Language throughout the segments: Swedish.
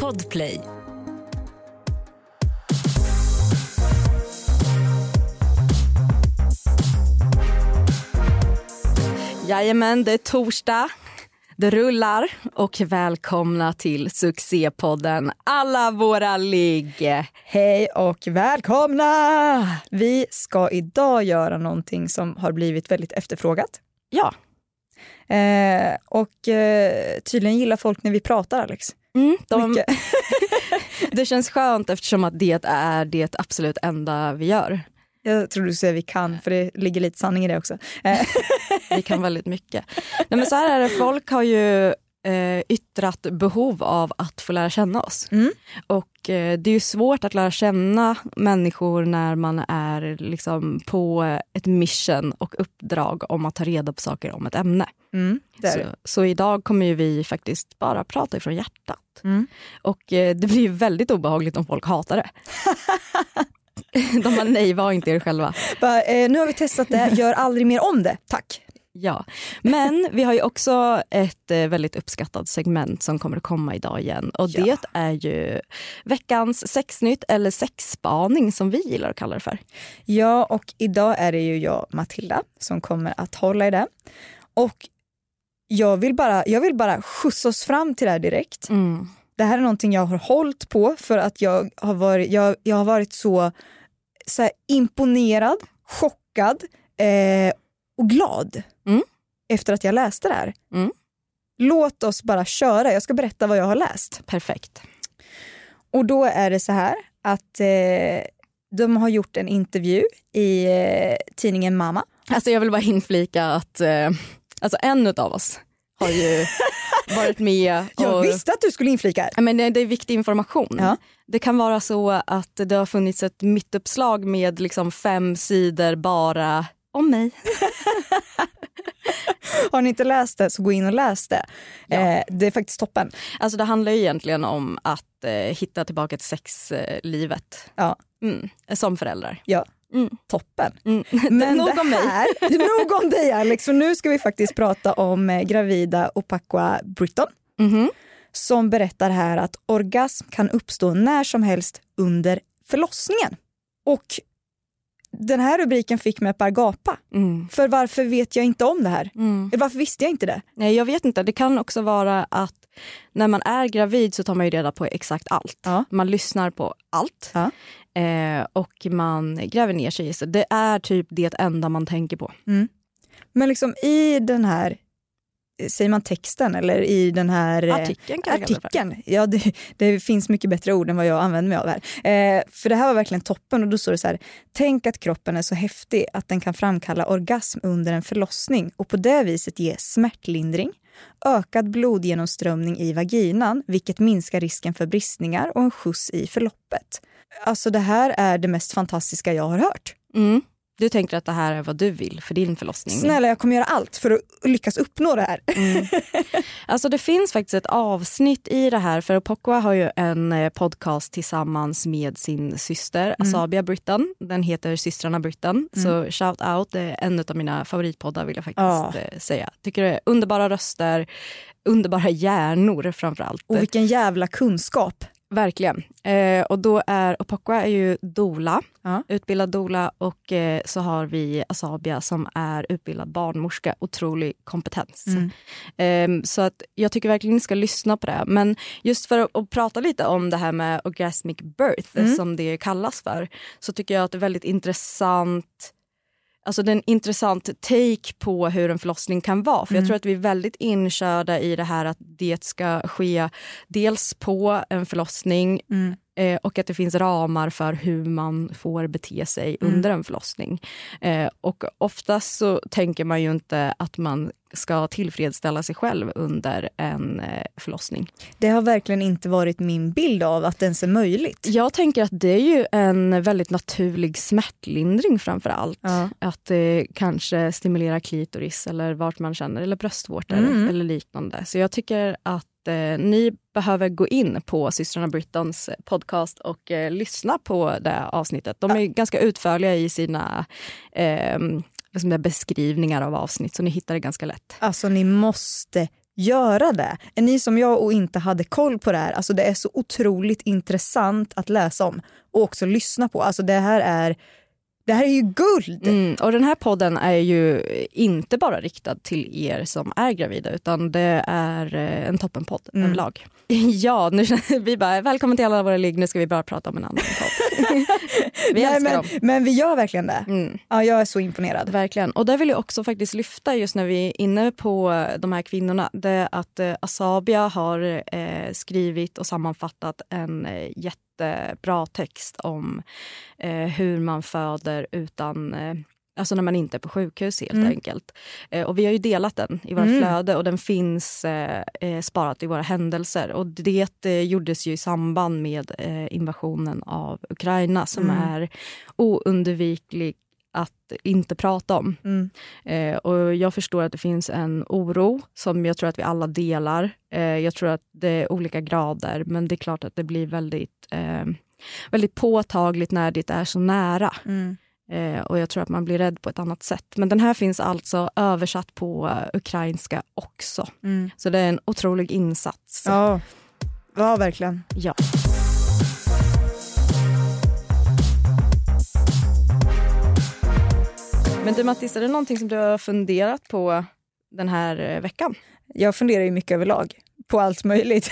Podplay. Jajamän, det är torsdag. Det rullar och välkomna till succépodden Alla våra ligg. Hej och välkomna! Vi ska idag göra någonting som har blivit väldigt efterfrågat. Ja. Tydligen gillar folk när vi pratar, Alex. Det känns skönt eftersom att det är det absolut enda vi gör. Jag tror du säger vi kan, för det ligger lite sanning i det också. Vi kan väldigt mycket. Nej, men så här är det, folk har ju yttrat behov av att få lära känna oss. Och det är ju svårt att lära känna människor när man är liksom på ett mission och uppdrag om att ta reda på saker om ett ämne. Så idag kommer ju vi faktiskt bara prata ifrån hjärtat. Och det blir ju väldigt obehagligt om folk hatar det. De bara, nej, var inte er själva. Nu har vi testat det, gör aldrig mer om det, tack. Ja, men vi har ju också ett väldigt uppskattat segment som kommer att komma idag igen. Och det är ju veckans sexnytt eller sexspaning som vi gillar att kalla det för. Ja, och idag är det ju jag, Matilda, som kommer att hålla i det. Och jag vill bara skjutsa oss fram till det här direkt. Det här är någonting jag har hållit på för att jag har varit så här imponerad, chockad och glad efter att jag läste det här. Låt oss bara köra. Jag ska berätta vad jag har läst. Perfekt. Och då är det så här att de har gjort en intervju i tidningen Mamma. Alltså jag vill bara inflika att en av oss har ju varit med. Jag visste att du skulle inflika. Men det är viktig information. Ja. Det kan vara så att det har funnits ett mittuppslag med liksom 5 sidor bara om mig. Har ni inte läst det så gå in och läs det. Ja. Det är faktiskt toppen. Alltså det handlar ju egentligen om att hitta tillbaka till sexlivet. Ja. Som föräldrar. Ja. Toppen. Men nog om mig. Nog om dig, Alex, för nu ska vi faktiskt prata om gravida Opakwa Britton. Som berättar här att orgasm kan uppstå när som helst under förlossningen. Och den här rubriken fick mig att bara gapa. För varför vet jag inte om det här? Varför visste jag inte det? Nej, jag vet inte. Det kan också vara att när man är gravid så tar man ju reda på exakt allt. Ja. Man lyssnar på allt. Ja. Och man gräver ner sig i sig. Det är typ det enda man tänker på. Men liksom i den här, säger man texten eller i den här artikeln. Ja, det finns mycket bättre ord än vad jag använder mig av här. För det här var verkligen toppen, och då står det så här: tänk att kroppen är så häftig att den kan framkalla orgasm under en förlossning och på det viset ge smärtlindring, ökad blodgenomströmning i vaginan, vilket minskar risken för bristningar och en skjuts i förloppet. Alltså det här är det mest fantastiska jag har hört. Du tänker att det här är vad du vill för din förlossning? Snälla, jag kommer göra allt för att lyckas uppnå det här. Alltså det finns faktiskt ett avsnitt i det här, för Opakwa har ju en podcast tillsammans med sin syster Asabia Britton. Den heter Systrarna Britton. Så shout out, det är en av mina favoritpoddar vill jag faktiskt säga. Tycker det är underbara röster, underbara hjärnor framförallt. Och vilken jävla kunskap. Verkligen. Och då är Opakwa är ju doula, utbildad doula, och så har vi Asabia som är utbildad barnmorska, otrolig kompetens. Så att jag tycker verkligen ni ska lyssna på det. Men just för att prata lite om det här med orgasmic birth som det kallas för, så tycker jag att det är väldigt intressant. Alltså det är en intressant take på hur en förlossning kan vara. För jag tror att vi är väldigt inkörda i det här att det ska ske dels på en förlossning och att det finns ramar för hur man får bete sig under en förlossning. Och oftast så tänker man ju inte att man ska tillfredsställa sig själv under en förlossning. Det har verkligen inte varit min bild av att det ens är möjligt. Jag tänker att det är ju en väldigt naturlig smärtlindring framför allt. Att det kanske stimulerar klitoris eller vart man känner, eller bröstvårtor eller liknande. Så jag tycker att ni behöver gå in på Systrarna Brittons podcast och lyssna på det avsnittet. De är ganska utförliga i sina beskrivningar av avsnitt, så ni hittar det ganska lätt. Alltså ni måste göra det. Är ni som jag och inte hade koll på det här? Alltså det är så otroligt intressant att läsa om och också lyssna på. Alltså det här är ju guld! Och den här podden är ju inte bara riktad till er som är gravida, utan det är en toppenpodd överlag. Ja, nu vi bara, välkommen till alla våra ligg, nu ska vi bara prata om en annan podd. Men vi gör verkligen det. Ja, jag är så imponerad. Verkligen. Och där vill jag också faktiskt lyfta, just när vi är inne på de här kvinnorna, det är att Asabia har skrivit och sammanfattat en jättebra text om hur man föder utan... Alltså när man inte är på sjukhus helt enkelt. Och vi har ju delat den i våra flöde och den finns sparat i våra händelser. Och det gjordes ju i samband med invasionen av Ukraina som är oundviklig att inte prata om. Och jag förstår att det finns en oro som jag tror att vi alla delar. Jag tror att det är olika grader, men det är klart att det blir väldigt påtagligt när det är så nära. Och jag tror att man blir rädd på ett annat sätt. Men den här finns alltså översatt på ukrainska också. Så det är en otrolig insats. Ja, verkligen. Ja. Men du Mattis, är det någonting som du har funderat på den här veckan? Jag funderar ju mycket överlag på allt möjligt.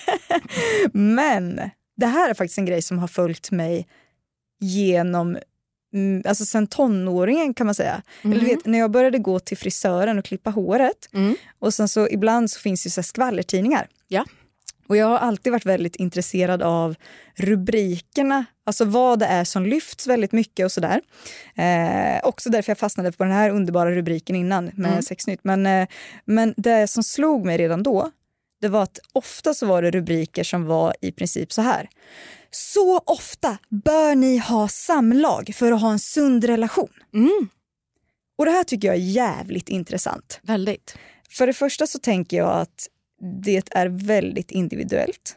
Men det här är faktiskt en grej som har följt mig genom... Alltså sen tonåringen kan man säga. Eller du vet, när jag började gå till frisören och klippa håret. Och sen så ibland så finns det så här skvallertidningar. Ja. Och jag har alltid varit väldigt intresserad av rubrikerna. Alltså vad det är som lyfts väldigt mycket och sådär. Också därför jag fastnade på den här underbara rubriken innan med Sexnytt. Men det som slog mig redan då, det var att ofta så var det rubriker som var i princip så här. Så ofta bör ni ha samlag för att ha en sund relation. Och det här tycker jag är jävligt intressant. Väldigt. För det första så tänker jag att det är väldigt individuellt.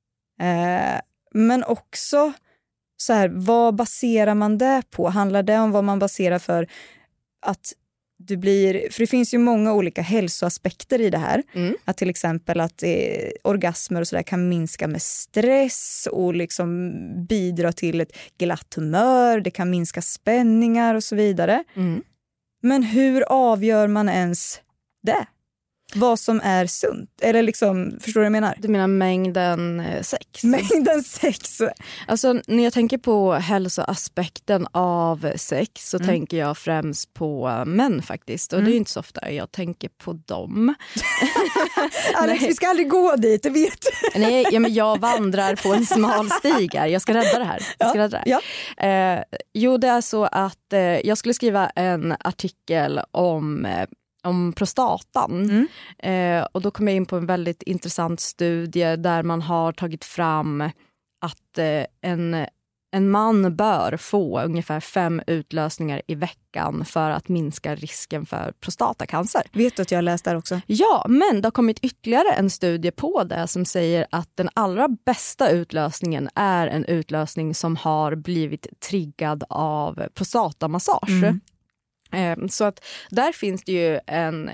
Men också så här, vad baserar man det på? Handlar det om vad man baserar för att du blir... För det finns ju många olika hälsoaspekter i det här. Att till exempel att orgasmer och sådär kan minska med stress och liksom bidra till ett glatt humör. Det kan minska spänningar och så vidare. Men hur avgör man ens det? Vad som är sunt? Eller liksom, förstår du vad jag menar? Du menar mängden sex? Mängden sex. Alltså när jag tänker på hälsoaspekten av sex så tänker jag främst på män faktiskt. Och det är inte så ofta jag tänker på dem. Alex, vi ska aldrig gå dit, det vet du. Nej, ja, men jag vandrar på en smal stig här. Jag ska rädda det här. Jo, det är så att jag skulle skriva en artikel om prostatan. Och då kom jag in på en väldigt intressant studie där man har tagit fram att en man bör få ungefär 5 utlösningar i veckan för att minska risken för prostatacancer. Vet du att jag läst där också? Ja, men det har kommit ytterligare en studie på det som säger att den allra bästa utlösningen är en utlösning som har blivit triggad av prostatamassage. Så att där finns det ju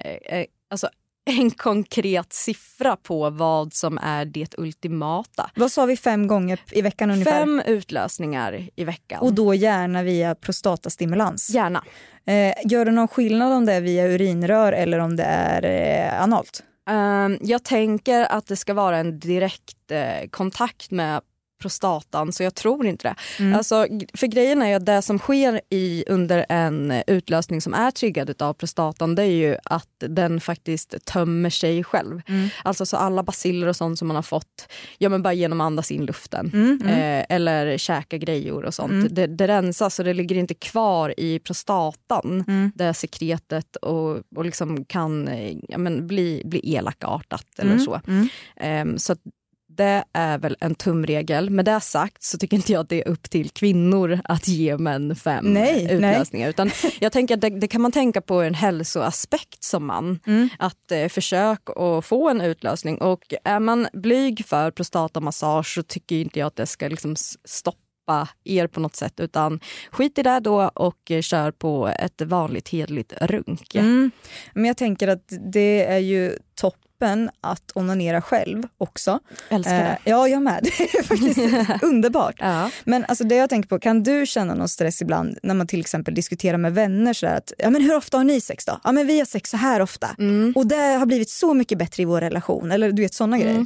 en konkret siffra på vad som är det ultimata. Vad sa vi 5 gånger i veckan ungefär? 5 utlösningar i veckan. Och då gärna via prostatastimulans? Gärna. Gör det någon skillnad om det är via urinrör eller om det är analt? Jag tänker att det ska vara en direkt kontakt med prostatan, så jag tror inte det. Alltså, för grejen är ju att det som sker under en utlösning som är triggad av prostatan, det är ju att den faktiskt tömmer sig själv. Alltså så alla baciller och sånt som man har fått, ja men bara genom att andas in luften eller käka grejor och sånt. Det rensas och det ligger inte kvar i prostatan det sekretet och liksom kan bli elakartat eller så. Så att det är väl en tumregel. Med det sagt så tycker inte jag att det är upp till kvinnor att ge män 5 utlösningar. Utan jag tänker att det kan man tänka på en hälsoaspekt som man. Att försöka att få en utlösning. Och är man blyg för prostatamassage så tycker inte jag att det ska liksom stoppa er på något sätt. Utan skit i det då och kör på ett vanligt hedligt runk. Men jag tänker att det är ju toppen öppen att onanera själv också. Älskar det. Ja, jag med. Det är faktiskt underbart. Ja. Men alltså det jag tänker på, kan du känna någon stress ibland när man till exempel diskuterar med vänner så att ja, men hur ofta har ni sex då? Ja, men vi har sex så här ofta. Och det har blivit så mycket bättre i vår relation. Eller du vet, sådana grejer.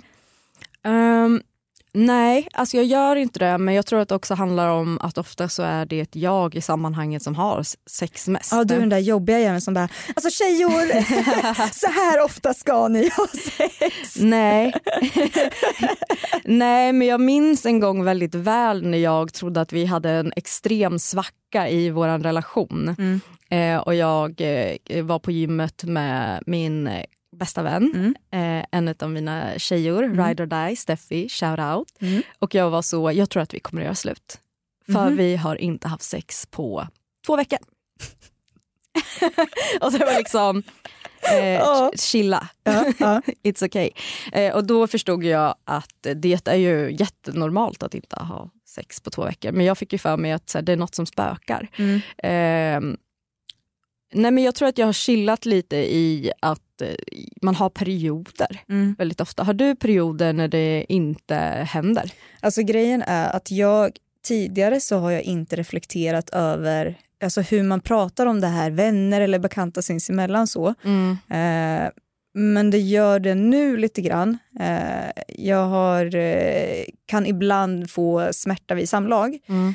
Nej, alltså jag gör inte det, men jag tror att det också handlar om att ofta så är det ett jag i sammanhanget som har sex mest. Ja, du är den där jobbiga jäveln som bara, alltså tjejor, så här ofta ska ni ha sex. Nej. Nej, men jag minns en gång väldigt väl när jag trodde att vi hade en extrem svacka i vår relation. Och jag var på gymmet med min bästa vän, en av mina tjejer, Ride or Die, Steffi, shout out. Och jag tror att vi kommer att göra slut. För vi har inte haft sex på 2 veckor. Och det var liksom chilla. It's okay. Och då förstod jag att det är ju jättenormalt att inte ha sex på 2 veckor. Men jag fick ju för mig att det är något som spökar. Nej, men jag tror att jag har chillat lite i att man har perioder väldigt ofta. Har du perioder när det inte händer? Alltså grejen är att tidigare så har jag inte reflekterat över alltså hur man pratar om det här, vänner eller bekanta sinsemellan så. Men det gör det nu lite grann. Jag kan ibland få smärta vid samlag.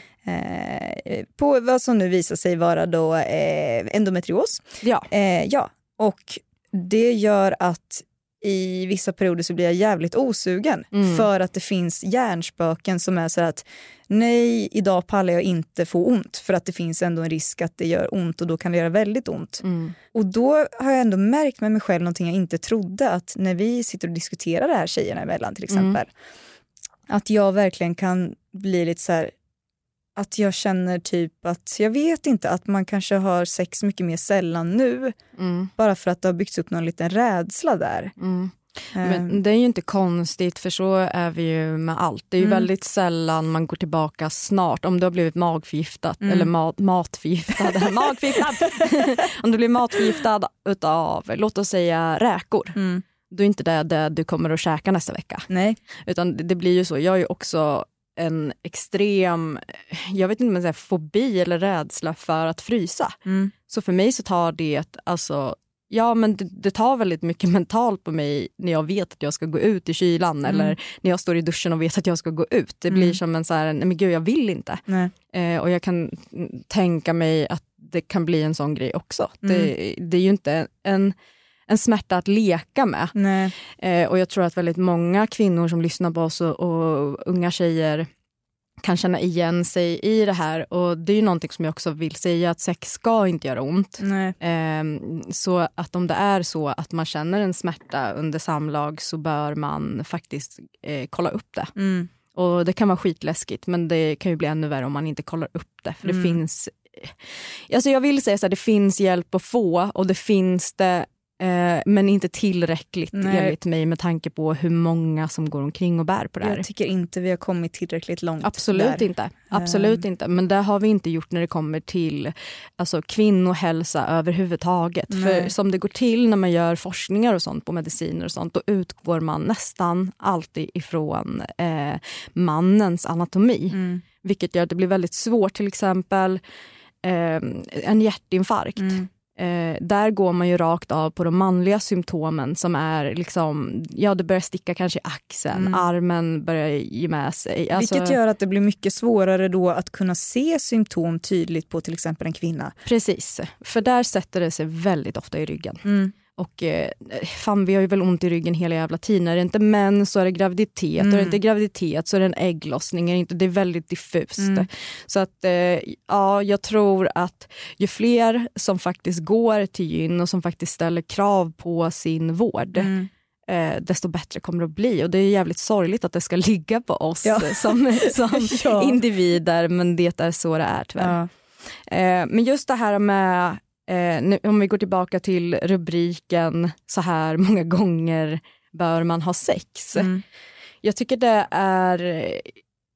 På vad som nu visar sig vara då endometrios. Ja. Och det gör att i vissa perioder så blir jag jävligt osugen. För att det finns hjärnspöken som är så att nej, idag pallar jag inte få ont. För att det finns ändå en risk att det gör ont och då kan det göra väldigt ont. Och då har jag ändå märkt med mig själv någonting jag inte trodde. Att när vi sitter och diskuterar det här tjejerna emellan till exempel. Att jag verkligen kan bli lite så här. Att jag känner typ att jag vet inte att man kanske har sex mycket mer sällan nu. Bara för att det har byggts upp någon liten rädsla där. Men det är ju inte konstigt, för så är vi ju med allt. Det är ju väldigt sällan man går tillbaka snart. Om du har blivit magförgiftad eller matförgiftad. Magförgiftad! Om du blir matförgiftad utav, låt oss säga, räkor. Då är inte det du kommer att käka nästa vecka. Nej. Utan det blir ju så. Jag är ju också en extrem, jag vet inte om man säger fobi eller rädsla för att frysa. Så för mig så tar det, alltså, ja men det tar väldigt mycket mentalt på mig när jag vet att jag ska gå ut i kylan eller när jag står i duschen och vet att jag ska gå ut. Det blir som en så här, nej men gud, jag vill inte. Och jag kan tänka mig att det kan bli en sån grej också. Det är ju inte en smärta att leka med. Och jag tror att väldigt många kvinnor som lyssnar på oss och unga tjejer kan känna igen sig i det här. Och det är ju någonting som jag också vill säga, att sex ska inte göra ont. Så att om det är så att man känner en smärta under samlag så bör man faktiskt kolla upp det. Och det kan vara skitläskigt, men det kan ju bli ännu värre om man inte kollar upp det. För det finns, alltså jag vill säga så här, det finns hjälp att få och det finns det. Men inte tillräckligt enligt mig med tanke på hur många som går omkring och bär på det här. Jag tycker inte vi har kommit tillräckligt långt. Absolut inte. Men det har vi inte gjort när det kommer till alltså, kvinnohälsa överhuvudtaget. För som det går till när man gör forskningar och sånt på mediciner och sånt, då utgår man nästan alltid ifrån mannens anatomi. Vilket gör att det blir väldigt svårt, till exempel en hjärtinfarkt. Där går man ju rakt av på de manliga symptomen som är liksom, ja, det börjar sticka kanske i axeln, armen börjar ge med sig. Alltså, vilket gör att det blir mycket svårare då att kunna se symptom tydligt på till exempel en kvinna. Precis, för där sätter det sig väldigt ofta i ryggen. Och fan, vi har ju väl ont i ryggen hela jävla tiden. Är det inte män så är det graviditet. Och är det inte graviditet så är det en ägglossning. Det är väldigt diffust. Så att ja, jag tror att ju fler som faktiskt går till gyn och som faktiskt ställer krav på sin vård, desto bättre kommer det att bli. Och det är jävligt sorgligt att det ska ligga på oss som individer. Men det är så det är tyvärr. Men just det här med nu, om vi går tillbaka till rubriken så här många gånger bör man ha sex. Jag tycker det är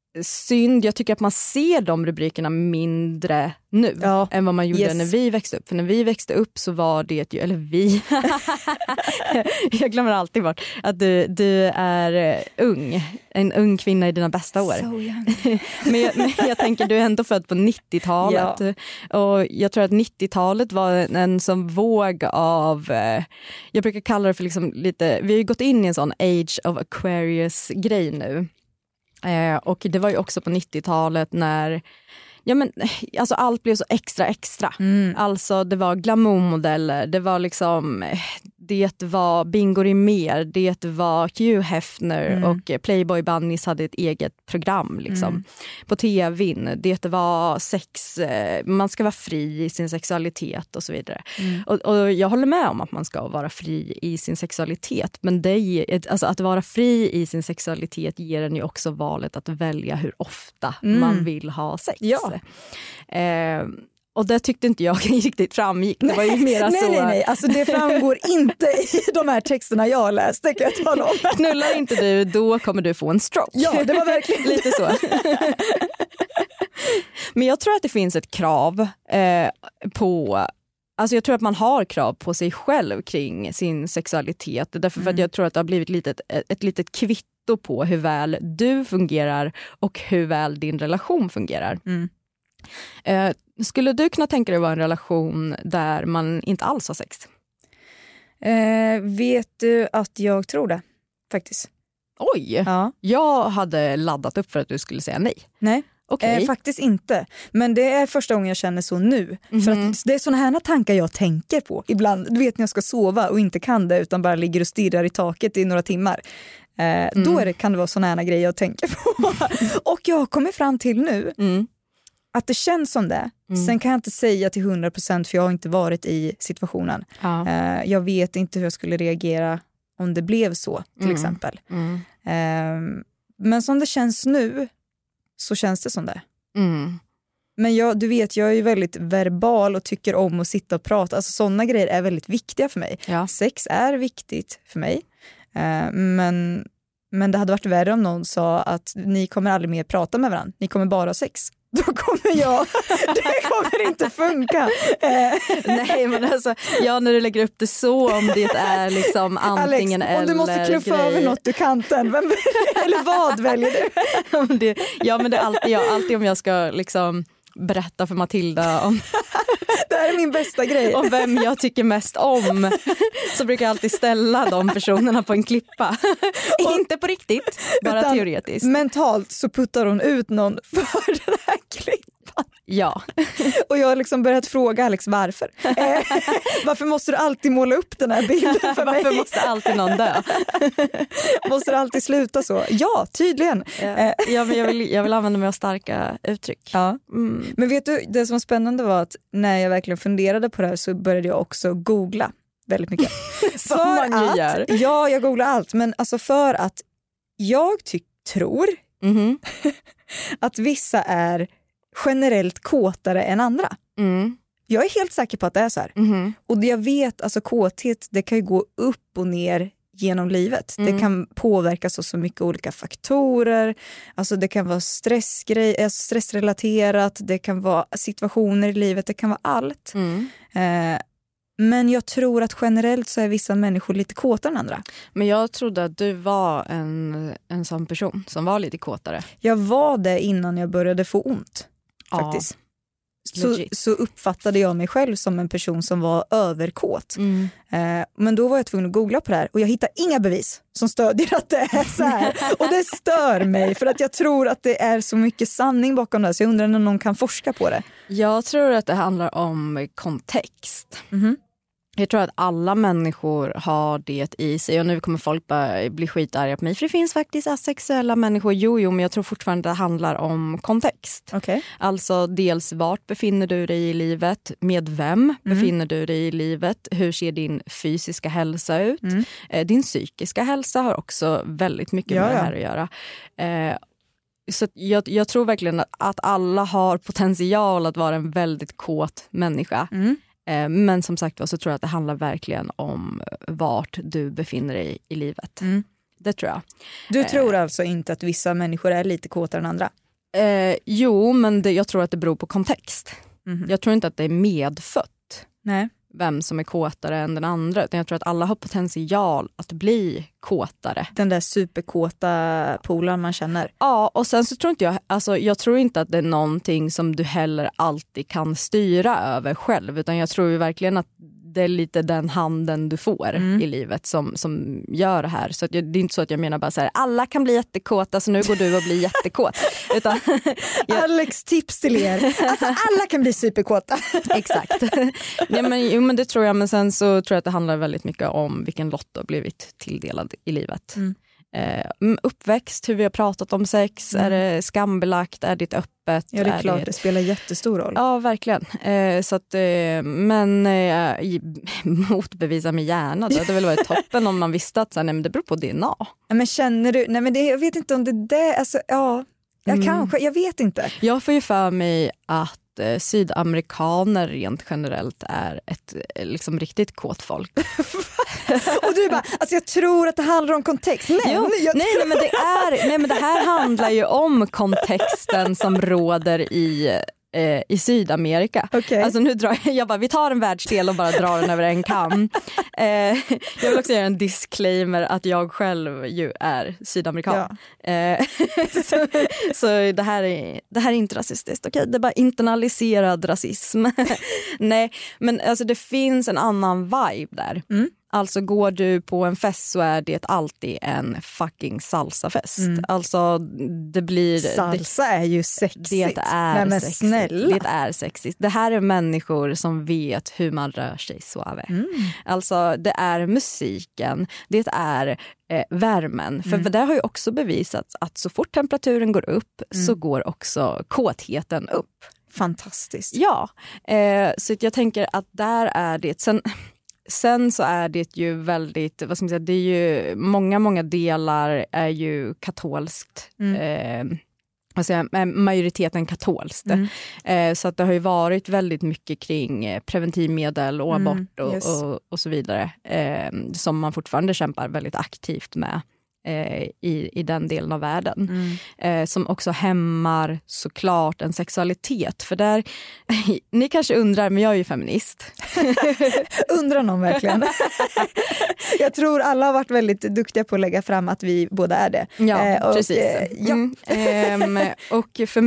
synd. Jag tycker att man ser de rubrikerna mindre nu än vad man gjorde när vi växte upp. För när vi växte upp så var det ju, eller vi, jag glömmer alltid bort att du är ung. En ung kvinna i dina bästa år. men jag tänker, du är ändå född på 90-talet. Ja. Och jag tror att 90-talet var en sån våg av, jag brukar kalla det för liksom lite, vi har ju gått in i en sån Age of Aquarius-grej nu. Och det var ju också på 90-talet när alltså allt blev så extra. Alltså det var glamourmodeller, det var liksom, det var Bingo Rimér, det var Hugh Hefner och Playboy Bunnies hade ett eget program liksom på tvn. Det var sex, man ska vara fri i sin sexualitet och så vidare. Och jag håller med om att man ska vara fri i sin sexualitet, men alltså att vara fri i sin sexualitet ger en ju också valet att välja hur ofta man vill ha sex. Ja. Och det tyckte inte jag riktigt framgick. Det var ju mera så... Nej. Alltså det framgår inte i de här texterna jag läste, kan jag tala om. Knullar inte du, då kommer du få en stroke. Ja, det var verkligen lite så. Men jag tror att det finns ett krav på... Alltså jag tror att man har krav på sig själv kring sin sexualitet. Därför för att jag tror att det har blivit ett litet kvitto på hur väl du fungerar och hur väl din relation fungerar. Skulle du kunna tänka dig att vara en relation där man inte alls har sex? Vet du att jag tror det, faktiskt. Oj, jag hade laddat upp för att du skulle säga nej. Nej. Okay. Faktiskt inte. Men det är första gången jag känner så nu. För att det är såna här tankar jag tänker på. Ibland, du vet när jag ska sova och inte kan det utan bara ligger och stirrar i taket i några timmar. Då kan det vara såna här grejer jag tänker på. Och jag kommer fram till nu att det känns som det. Sen kan jag inte säga till 100% för jag har inte varit i situationen. Jag vet inte hur jag skulle reagera om det blev så, till exempel. Men som det känns nu så känns det som det. Men du vet, jag är ju väldigt verbal och tycker om att sitta och prata. Alltså sådana grejer är väldigt viktiga för mig. Sex är viktigt för mig. Men det hade varit värre om någon sa att ni kommer aldrig mer prata med varandra. Ni kommer bara ha sex. Då kommer det kommer inte funka. Nej, men alltså, när du lägger upp det så, om det är liksom antingen Alex, om du måste knuffa över något du kanten, eller vad väljer du? Men det är alltid om jag ska liksom berätta för Matilda om det här är min bästa grej. Om vem jag tycker mest om, så brukar jag alltid ställa de personerna på en klippa. Inte på riktigt, bara teoretiskt. Mentalt så puttar hon ut någon för den här klippan. Ja. Och jag har liksom börjat fråga Alex varför. Varför måste du alltid måla upp den här bilden för mig? Varför måste alltid någon dö? Måste det alltid sluta så? Ja, tydligen. Ja, men jag vill använda mig av starka uttryck. Ja. Men vet du, det som var spännande var att när jag verkligen funderade på det här så började jag också googla väldigt mycket. Som man gör. Ja, jag googlar allt. Men alltså för att jag tror att vissa är generellt kåtare än andra. Jag är helt säker på att det är så här. Och jag vet, alltså kåthet, det kan ju gå upp och ner genom livet. Det kan påverkas av så mycket olika faktorer. Alltså det kan vara stressrelaterat, det kan vara situationer i livet, det kan vara allt. Men jag tror att generellt så är vissa människor lite kåtare än andra. Men jag trodde att du var en sån person som var lite kåtare. Jag var det innan jag började få ont, faktiskt. Så uppfattade jag mig själv som en person som var överkåt. Men då var jag tvungen att googla på det här. Och jag hittade inga bevis som stödjer att det är så här. Och det stör mig för att jag tror att det är så mycket sanning bakom det. Så jag undrar när någon kan forska på det. Jag tror att det handlar om kontext. Jag tror att alla människor har det i sig. Och nu kommer folk bara bli skitarga på mig. För det finns faktiskt asexuella människor. Jo, men jag tror fortfarande det handlar om kontext. Okay. Alltså dels vart befinner du dig i livet? Med vem befinner du dig i livet? Hur ser din fysiska hälsa ut? Din psykiska hälsa har också väldigt mycket med det här att göra. Så jag tror verkligen att alla har potential att vara en väldigt kåt människa. Men som sagt så tror jag att det handlar verkligen om vart du befinner dig i livet. det tror jag. Du tror alltså inte att vissa människor är lite kåtare än andra? Jo, men jag tror att det beror på kontext. Jag tror inte att det är medfött. Nej. Vem som är kåtare än den andra. Utan jag tror att alla har potential att bli kåtare. Den där superkåta polaren man känner. Ja, och sen så tror inte jag tror inte att det är någonting som du heller alltid kan styra över själv. Utan jag tror ju verkligen att det är lite den handen du får i livet som gör det här. Så att det är inte så att jag menar bara så här, alla kan bli jättekåta så nu går du och blir jättekåt. Utan, Alex tips till er. Alltså alla kan bli superkåta. Exakt. Ja, men det tror jag. Men sen så tror jag att det handlar väldigt mycket om vilken lott du har blivit tilldelad i livet. Uppväxt, hur vi har pratat om sex, är det skambelagt, är det öppet? Ja, det är klart, det spelar jättestor roll. Ja, verkligen. Så att, men motbevisa mig gärna. Det hade väl varit toppen om man visste att nej, men det beror på DNA. Ja, men känner du, nej men jag vet inte om det alltså, ja, jag vet inte. Jag får ju för mig att sydamerikaner rent generellt är ett liksom riktigt kåt folk. Och du bara, alltså jag tror att det handlar om kontext. Nej, men det här handlar ju om kontexten som råder i Sydamerika. Okay. Alltså nu drar jag bara, vi tar en världsdel och bara drar den över en kam. Jag vill också göra en disclaimer att jag själv ju är sydamerikan. Ja. Så det här är inte rasistiskt, okej? Det är bara internaliserad rasism. Nej, men alltså det finns en annan vibe där. Alltså går du på en fest så är det alltid en fucking salsafest. Alltså det blir... Salsa är ju sexigt. Det är nej, men sexigt. Snälla. Det är sexigt. Det här är människor som vet hur man rör sig suave. Alltså det är musiken. Det är värmen. För det har ju också bevisats att så fort temperaturen går upp så går också kåtheten upp. Fantastiskt. Ja, så jag tänker att där är det... Sen så är det ju väldigt, vad ska man säga, det är ju många delar är ju katolskt. Majoriteten katolskt. Så att det har ju varit väldigt mycket kring preventivmedel och abort och så vidare. Som man fortfarande kämpar väldigt aktivt med. I den delen av världen som också hämmar såklart en sexualitet, för där ni kanske undrar, men jag är ju feminist. Undrar någon verkligen? Jag tror alla har varit väldigt duktiga på att lägga fram att vi båda är det. Ja, precis. Och för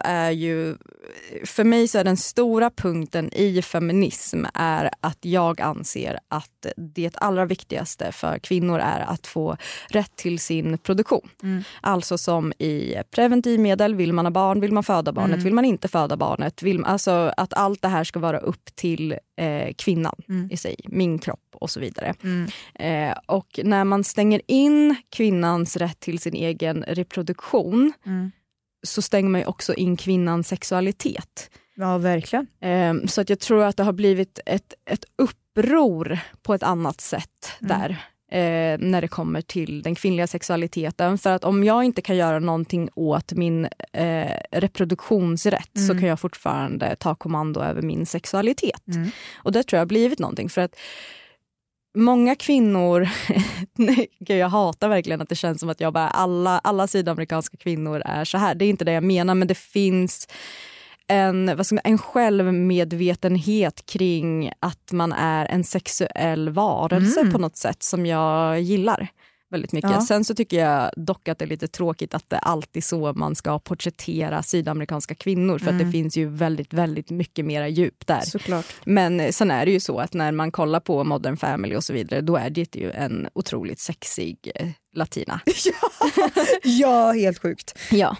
mig så är den stora punkten i feminism är att jag anser att det allra viktigaste för kvinnor är att få rätt till sin produktion. Alltså som i preventivmedel, vill man ha barn, vill man föda barnet, vill man inte föda barnet, alltså att allt det här ska vara upp till kvinnan i sig, min kropp och så vidare. Och när man stänger in kvinnans rätt till sin egen reproduktion så stänger man ju också in kvinnans sexualitet. Ja, verkligen. Så att jag tror att det har blivit ett uppror på ett annat sätt där. När det kommer till den kvinnliga sexualiteten. För att om jag inte kan göra någonting åt min reproduktionsrätt så kan jag fortfarande ta kommando över min sexualitet. Och det tror jag har blivit någonting. För att många kvinnor, jag hatar verkligen att det känns som att jag bara alla sydamerikanska kvinnor är så här. Det är inte det jag menar, men det finns en självmedvetenhet kring att man är en sexuell varelse på något sätt som jag gillar väldigt mycket. Ja. Sen så tycker jag dock att det är lite tråkigt att det alltid så man ska porträttera sydamerikanska kvinnor, för att det finns ju väldigt, väldigt mycket mera djup där. Såklart. Men sen är det ju så att när man kollar på Modern Family och så vidare, då är det ju en otroligt sexig latina. Ja, helt sjukt. Ja.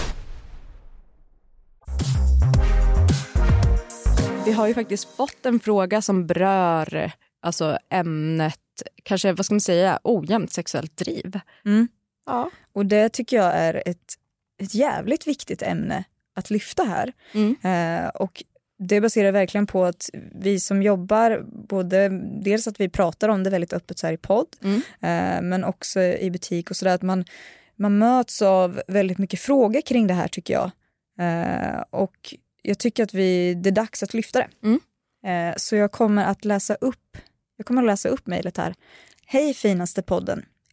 Vi har ju faktiskt fått en fråga som berör alltså ämnet, kanske vad ska man säga, ojämnt sexuellt driv. Ja. Och det tycker jag är ett jävligt viktigt ämne att lyfta här. Och det baserar verkligen på att vi som jobbar, både dels att vi pratar om det väldigt öppet så här i podd, men också i butik och sådär, att man möts av väldigt mycket frågor kring det här, tycker jag. Och jag tycker att det är dags att lyfta det. Så jag kommer att läsa upp mejlet här. Hej finaste podden.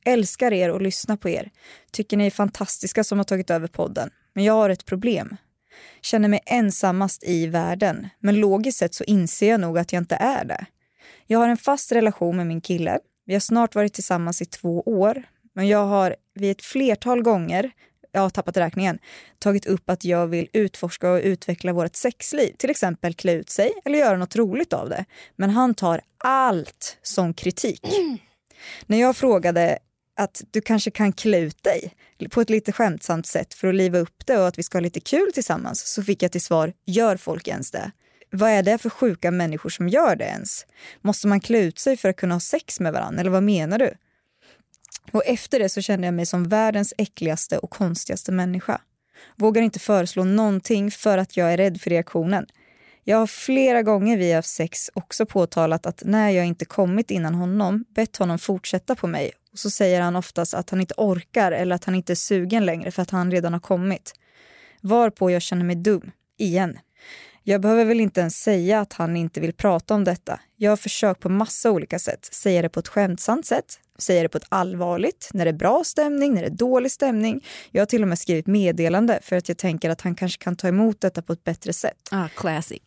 Älskar er och lyssnar på er. Tycker ni är fantastiska som har tagit över podden. Men jag har ett problem. Känner mig ensammast i världen. Men logiskt sett så inser jag nog att jag inte är det. Jag har en fast relation med min kille. Vi har snart varit tillsammans i 2 år. Men jag har vid ett flertal gånger, jag har tappat räkningen, tagit upp att jag vill utforska och utveckla vårt sexliv. Till exempel klä ut sig eller göra något roligt av det. Men han tar allt som kritik. När jag frågade att du kanske kan klä ut dig på ett lite skämtsamt sätt för att liva upp det och att vi ska ha lite kul tillsammans, så fick jag till svar, gör folk ens det? Vad är det för sjuka människor som gör det ens? Måste man klä ut sig för att kunna ha sex med varandra? Eller vad menar du? Och efter det så kände jag mig som världens äckligaste och konstigaste människa. Vågar inte föreslå någonting för att jag är rädd för reaktionen. Jag har flera gånger via sex också påtalat att när jag inte kommit innan honom, bett honom fortsätta på mig. Och så säger han oftast att han inte orkar eller att han inte är sugen längre för att han redan har kommit. Varpå jag känner mig dum. Igen. Jag behöver väl inte ens säga att han inte vill prata om detta. Jag har försökt på massa olika sätt. Säga det på ett skämtsamt sätt. Säga det på ett allvarligt. När det är bra stämning, när det är dålig stämning. Jag har till och med skrivit meddelande för att jag tänker att han kanske kan ta emot detta på ett bättre sätt. Classic.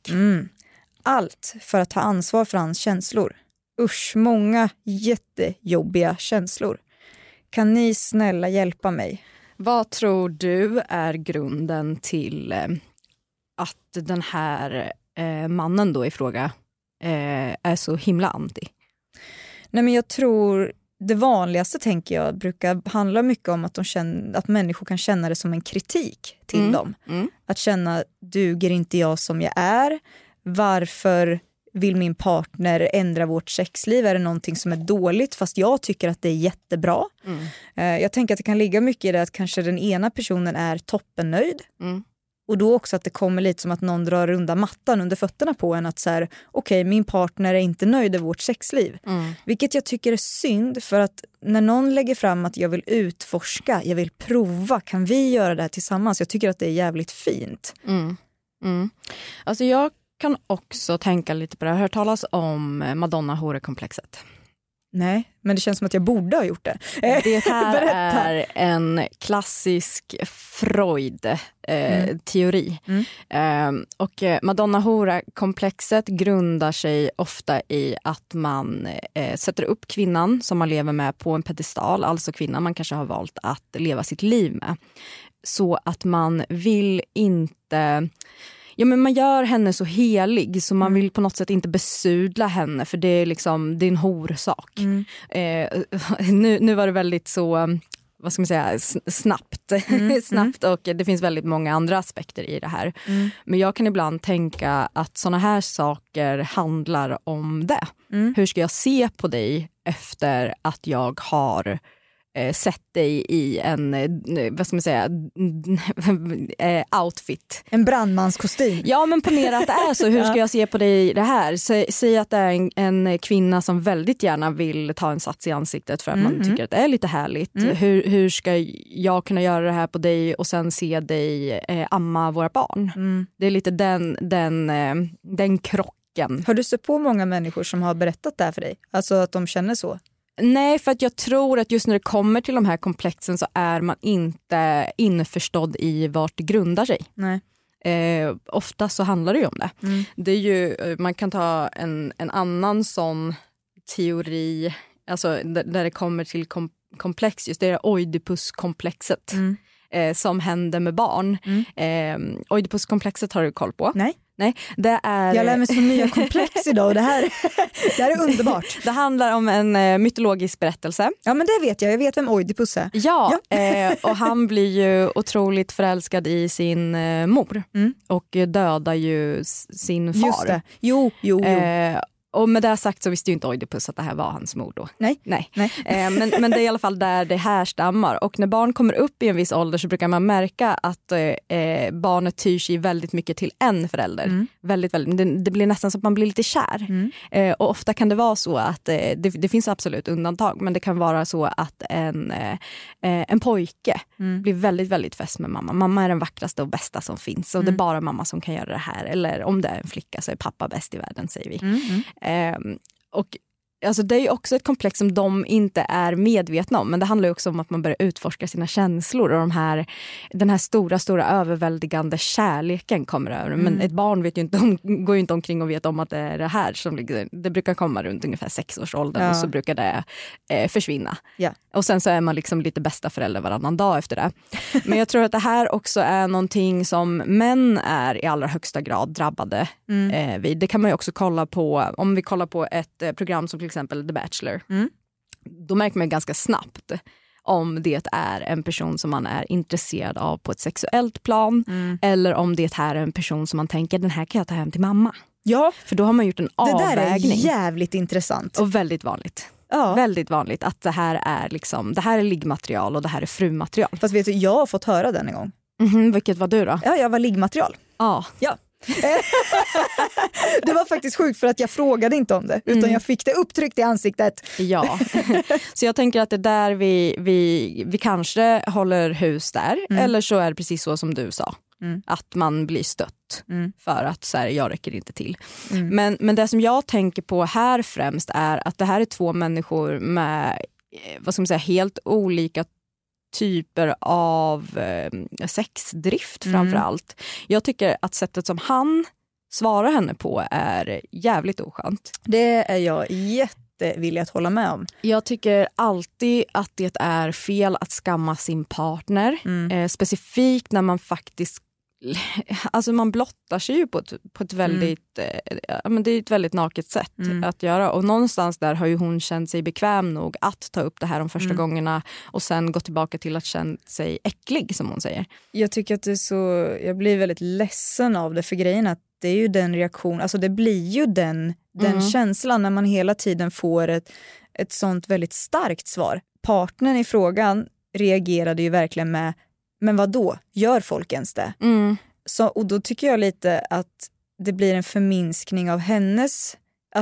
Allt för att ta ansvar för hans känslor. Usch, många jättejobbiga känslor. Kan ni snälla hjälpa mig? Vad tror du är grunden till att den här mannen då i fråga är så himla anti? Nej, men jag tror det vanligaste, tänker jag, brukar handla mycket om att människor kan känna det som en kritik till dem. Att känna, duger inte jag som jag är? Varför vill min partner ändra vårt sexliv? Är det någonting som är dåligt fast jag tycker att det är jättebra? Jag tänker att det kan ligga mycket i det att kanske den ena personen är toppennöjd. Och då också att det kommer lite som att någon drar runda mattan under fötterna på en, att så här, okej, min partner är inte nöjd i vårt sexliv. Vilket jag tycker är synd, för att när någon lägger fram att jag vill utforska, jag vill prova, kan vi göra det här tillsammans? Jag tycker att det är jävligt fint. Alltså jag kan också tänka lite på det. Jag har hört talas om Madonna-hore-komplexet. Nej, men det känns som att jag borde ha gjort det. Det här är en klassisk Freud-teori. Och Madonna-hora-komplexet grundar sig ofta i att man sätter upp kvinnan som man lever med på en pedestal, alltså kvinnan man kanske har valt att leva sitt liv med. Så att man vill inte... Ja, men man gör henne så helig så man vill på något sätt inte besudla henne, för det är liksom, det är en horsak. Nu var det väldigt så, vad ska man säga, snabbt och det finns väldigt många andra aspekter i det här. Men jag kan ibland tänka att såna här saker handlar om det. Hur ska jag se på dig efter att jag har sett dig i en, vad ska man säga, outfit. En brandmanskostym. Ja, men ponera att det är så. Hur ska jag se på dig det här? Säg att det är en kvinna som väldigt gärna vill ta en sats i ansiktet för att man tycker att det är lite härligt. Hur ska jag kunna göra det här på dig och sen se dig amma våra barn? Det är lite den krocken. Har du sett på många människor som har berättat det här för dig? Alltså att de känner så? Nej, för att jag tror att just när det kommer till de här komplexen så är man inte införstådd i vart det grundar sig. Nej. Ofta så handlar det ju om det. Det är ju, man kan ta en annan sån teori, alltså där det kommer till komplex, just det är Oidipuskomplexet som händer med barn. Oidipuskomplexet har du koll på? Nej, det är... Jag lär mig så nya komplex idag och det här är underbart. Det handlar om en mytologisk berättelse. Ja, men det vet jag. Jag vet vem Oidipus är. Ja. Och han blir ju otroligt förälskad i sin mor och dödar ju sin far. Just det. Jo. Och med det sagt så visste ju inte Oidipus att det här var hans mor då. Nej. Men det är i alla fall där det här stammar. Och när barn kommer upp i en viss ålder så brukar man märka att barnet tyr sig väldigt mycket till en förälder. Väldigt, det blir nästan så att man blir lite kär. Och ofta kan det vara så att det finns absolut undantag, men det kan vara så att en pojke blir väldigt, väldigt fäst med mamma. Mamma är den vackraste och bästa som finns och det är bara mamma som kan göra det här. Eller om det är en flicka så är pappa bäst i världen, säger vi. Och alltså det är ju också ett komplex som de inte är medvetna om. Men det handlar ju också om att man börjar utforska sina känslor. Och den här stora överväldigande kärleken kommer över. Men ett barn vet ju inte går ju inte omkring och vet om att det är det här som ligger. Det brukar komma runt ungefär 6-årsåldern och så brukar det försvinna. Ja. Och sen så är man liksom lite bästa förälder varannan dag efter det. Men jag tror att det här också är någonting som män är i allra högsta grad drabbade vid. Det kan man ju också kolla på, om vi kollar på ett program som till exempel The Bachelor. Då märker man ganska snabbt om det är en person som man är intresserad av på ett sexuellt plan eller om det här är en person som man tänker, den här kan jag ta hem till mamma. Ja. För då har man gjort en avvägning. Det där är jävligt intressant. Och väldigt vanligt. Ja. Väldigt vanligt att det här är liggmaterial och det här är frumaterial. Fast vet du, jag har fått höra den en gång. Vilket var du då? Ja, jag var liggmaterial. Ja. Det var faktiskt sjukt för att jag frågade inte om det utan jag fick det upptryckt i ansiktet. Ja, så jag tänker att det där vi kanske håller hus där eller så är det precis så som du sa. Att man blir stött för att så här, jag räcker inte till. Men det som jag tänker på här främst är att det här är två människor med helt olika typer av sexdrift framförallt. Jag tycker att sättet som han svarar henne på är jävligt oskönt. Det är jag jättevillig att hålla med om. Jag tycker alltid att det är fel att skamma sin partner. Specifikt när man faktiskt alltså man blottar sig ju på ett väldigt men det är ett väldigt naket sätt att göra och någonstans där har ju hon känt sig bekväm nog att ta upp det här de första gångerna och sen gå tillbaka till att känna sig äcklig som hon säger. Jag tycker att det är så, jag blir väldigt ledsen av det för grejen att det är ju den reaktion, alltså det blir ju den känslan när man hela tiden får ett sånt väldigt starkt svar. Partnern i frågan reagerade ju verkligen med men vad då? Gör folk ens det? Så, och då tycker jag lite att det blir en förminskning av hennes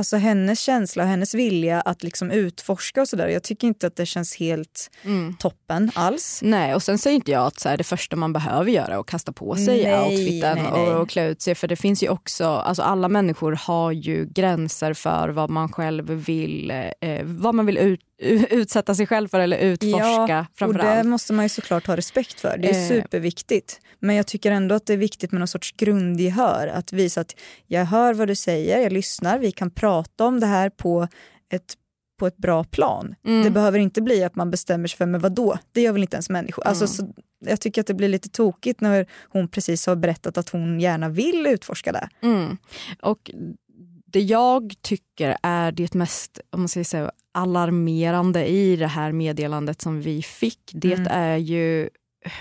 känsla och hennes vilja att liksom utforska och sådär. Jag tycker inte att det känns helt toppen alls. Nej, och sen säger inte jag att så här, det första man behöver göra är att kasta på sig outfiten och klä ut sig. För det finns ju också, alltså alla människor har ju gränser för vad man själv vill, vad man vill utsätta sig själv för eller utforska framförallt. Och det måste man ju såklart ha respekt för. Det är superviktigt. Men jag tycker ändå att det är viktigt med någon sorts grundgehör. Att visa att jag hör vad du säger, jag lyssnar, vi kan prata om det här på ett bra plan. Det behöver inte bli att man bestämmer sig för men vadå? Det gör väl inte ens människor. Alltså, så, jag tycker att det blir lite tokigt när hon precis har berättat att hon gärna vill utforska det. Och det jag tycker är det mest, om man säger så, alarmerande i det här meddelandet som vi fick, det är ju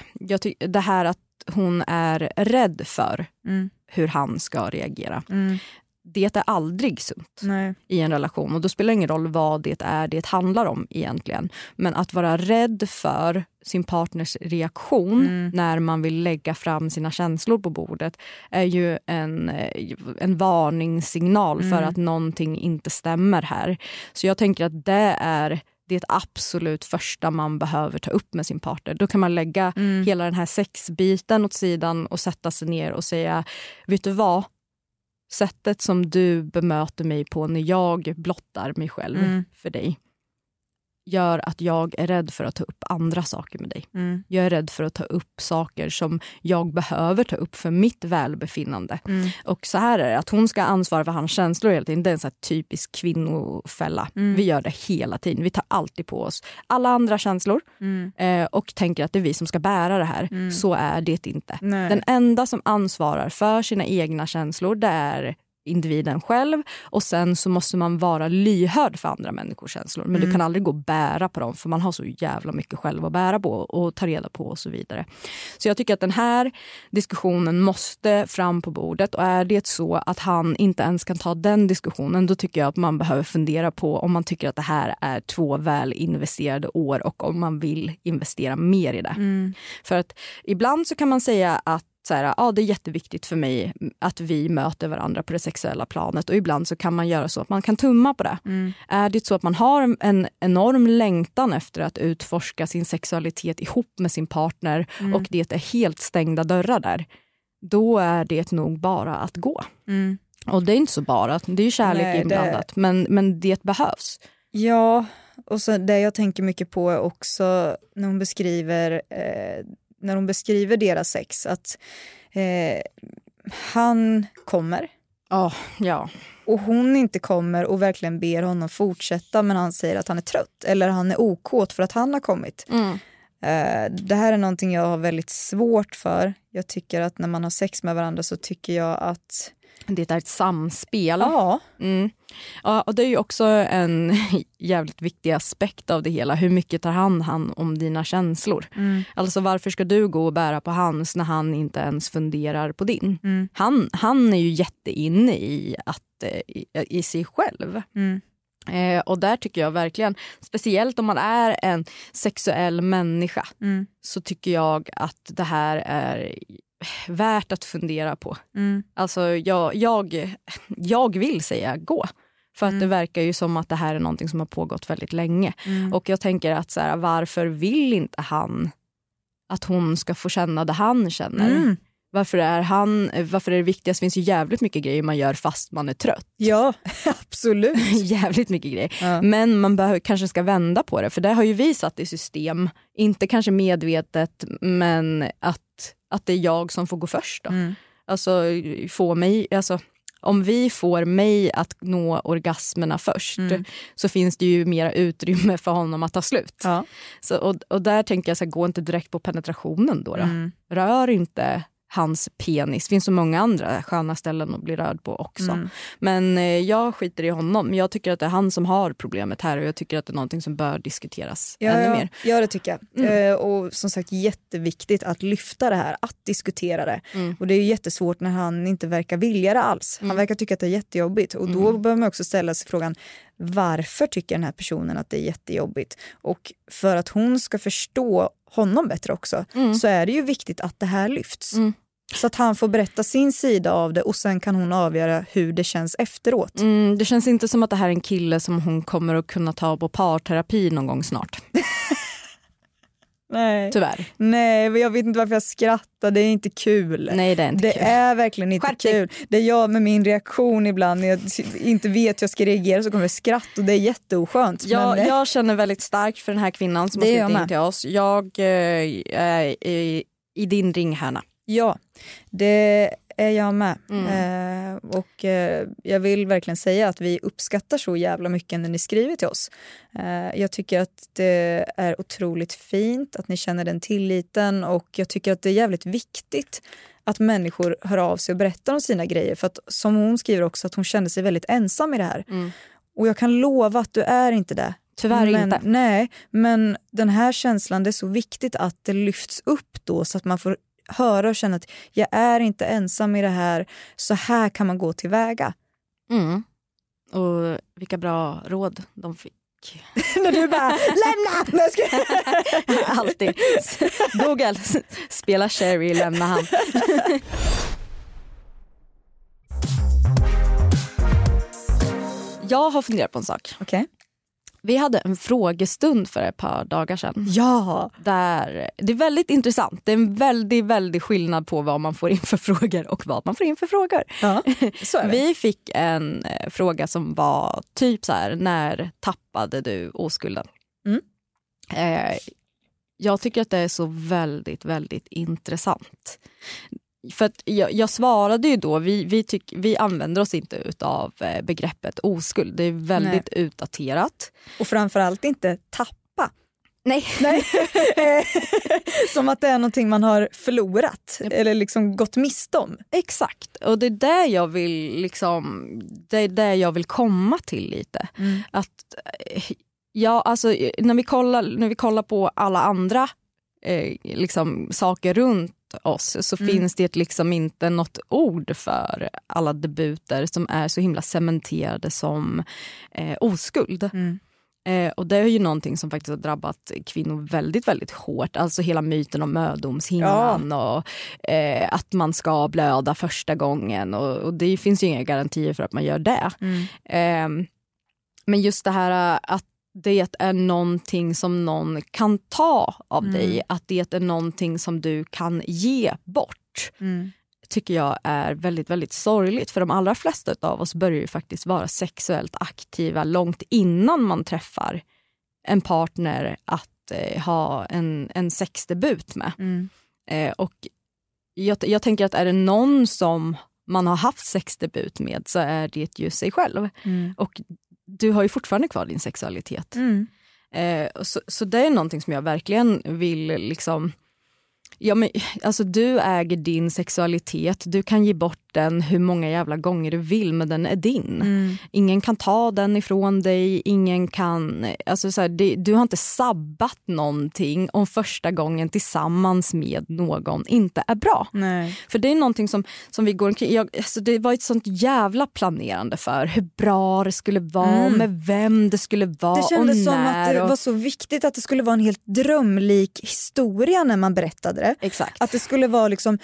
det här att hon är rädd för hur han ska reagera. Det är aldrig sunt i en relation och då spelar det ingen roll vad det handlar om egentligen. Men att vara rädd för sin partners reaktion när man vill lägga fram sina känslor på bordet är ju en varningssignal för att någonting inte stämmer här. Så jag tänker att det är det absolut första man behöver ta upp med sin partner. Då kan man lägga hela den här sexbiten åt sidan och sätta sig ner och säga, vet du vad? Sättet som du bemöter mig på när jag blottar mig själv för dig gör att jag är rädd för att ta upp andra saker med dig. Jag är rädd för att ta upp saker som jag behöver ta upp för mitt välbefinnande. Och så här är det, att hon ska ansvara för hans känslor hela tiden. Det är en sån här typisk kvinnofälla. Vi gör det hela tiden. Vi tar alltid på oss alla andra känslor och tänker att det är vi som ska bära det här. Så är det inte. Nej. Den enda som ansvarar för sina egna känslor, det är individen själv och sen så måste man vara lyhörd för andra människors känslor men du kan aldrig gå och bära på dem för man har så jävla mycket själv att bära på och ta reda på och så vidare. Så jag tycker att den här diskussionen måste fram på bordet och är det så att han inte ens kan ta den diskussionen då tycker jag att man behöver fundera på om man tycker att det här är 2 väl investerade år och om man vill investera mer i det. För att ibland så kan man säga att så här, det är jätteviktigt för mig att vi möter varandra på det sexuella planet och ibland så kan man göra så att man kan tumma på det. Är det så att man har en enorm längtan efter att utforska sin sexualitet ihop med sin partner och det är helt stängda dörrar där, då är det nog bara att gå. Och det är inte så bara, det är ju kärlek inblandat, men det behövs. Ja, och så det jag tänker mycket på är också när hon beskriver deras sex, att han kommer. Ja. Och hon inte kommer och verkligen ber honom fortsätta, men han säger att han är trött eller han är okåt för att han har kommit. Det här är någonting jag har väldigt svårt för. Jag tycker att när man har sex med varandra så tycker jag att det är ett samspel. Ja. Ja, och det är ju också en jävligt viktig aspekt av det hela. Hur mycket tar han hand om dina känslor? Alltså varför ska du gå och bära på hans när han inte ens funderar på din? Han är ju jätteinne i sig själv. Och där tycker jag verkligen, speciellt om man är en sexuell människa, så tycker jag att det här är värt att fundera på. Alltså jag vill säga gå. För att det verkar ju som att det här är någonting som har pågått väldigt länge. Och jag tänker att så här, varför vill inte han att hon ska få känna det han känner? Varför är det viktigast? Det finns ju jävligt mycket grejer man gör fast man är trött. Ja, absolut. Jävligt mycket grejer. Ja. Men man kanske ska vända på det. För det har ju vi satt i system. Inte kanske medvetet, men att det är jag som får gå först då. Alltså, om vi får mig att nå orgasmerna först, så finns det ju mera utrymme för honom att ta slut. Ja. Så, och där tänker jag så här, gå inte direkt på penetrationen då. Rör inte hans penis. Det finns så många andra sköna ställen att bli rörd på också. Men jag skiter i honom. Jag tycker att det är han som har problemet här, och jag tycker att det är någonting som bör diskuteras ännu mer. Ja, det tycker jag. Och som sagt, jätteviktigt att lyfta det här, att diskutera det. Och det är ju jättesvårt när han inte verkar vilja det alls. Han verkar tycka att det är jättejobbigt. Och då behöver man också ställa sig frågan, varför tycker den här personen att det är jättejobbigt? Och för att hon ska förstå honom bättre också, så är det ju viktigt att det här lyfts. Så att han får berätta sin sida av det, och sen kan hon avgöra hur det känns efteråt. Det känns inte som att det här är en kille som hon kommer att kunna ta på parterapi någon gång snart. Nej. Tyvärr. Nej, jag vet inte varför jag skrattar. Det är inte kul. Nej, det är inte kul. Det är verkligen inte kul. Det är jag med min reaktion ibland. När jag inte vet hur jag ska reagera så kommer jag skratta, och det är jätteoskönt. Jag känner väldigt starkt för den här kvinnan som har skrivit in till oss. Jag är i din ringhörna. Ja, det är jag med. Och jag vill verkligen säga att vi uppskattar så jävla mycket när ni skriver till oss. Jag tycker att det är otroligt fint att ni känner den tilliten, och jag tycker att det är jävligt viktigt att människor hör av sig och berättar om sina grejer. För att, som hon skriver också, att hon kände sig väldigt ensam i det här. Och jag kan lova att du är inte det. Tyvärr inte. Nej, men den här känslan, det är så viktigt att det lyfts upp då, så att man får höra och känna att jag är inte ensam i det här, så här kan man gå tillväga. Och vilka bra råd de fick. När du bara, lämna! Alltid. Google, spela Sherry, lämna han. Jag har funderat på en sak. Okej. Vi hade en frågestund för ett par dagar sedan. Ja. Där, det är väldigt intressant. Det är en väldigt, väldigt skillnad på vad man får in för frågor och vad man får in för frågor. Ja, så är det. Vi fick en fråga som var typ så här: när tappade du oskulden? Jag tycker att det är så väldigt, väldigt intressant. För att jag svarade ju då, vi använder oss inte utav begreppet oskuld. Det är väldigt utdaterat. Och framförallt inte tappa. Nej. Som att det är någonting man har förlorat eller liksom gått miste om. Exakt. Och det är där jag vill jag vill komma till lite. Att alltså när vi kollar på alla andra saker runt oss, så finns det liksom inte något ord för alla debuter som är så himla cementerade som oskuld. Och det är ju någonting som faktiskt har drabbat kvinnor väldigt, väldigt hårt. Alltså hela myten om mödomshinnan och att man ska blöda första gången. Och det finns ju inga garantier för att man gör det. Men just det här att det är någonting som någon kan ta av dig. Att det är någonting som du kan ge bort tycker jag är väldigt, väldigt sorgligt. För de allra flesta av oss börjar ju faktiskt vara sexuellt aktiva långt innan man träffar en partner att ha en sexdebut med. Och jag tänker att är det någon som man har haft sexdebut med så är det ju sig själv. Och du har ju fortfarande kvar din sexualitet. Så det är någonting som jag verkligen vill liksom... Ja, men, alltså, du äger din sexualitet. Du kan ge bort den hur många jävla gånger du vill, men den är din. Ingen kan ta den ifrån dig. Ingen kan... Alltså, så här, du har inte sabbat någonting om första gången tillsammans med någon inte är bra. Nej. För det är någonting som vi går omkring... Alltså, det var ett sånt jävla planerande för hur bra det skulle vara, med vem det skulle vara och när. Det kändes som att det var så viktigt att det skulle vara en helt drömlik historia när man berättade det. Exakt. Att det skulle vara liksom,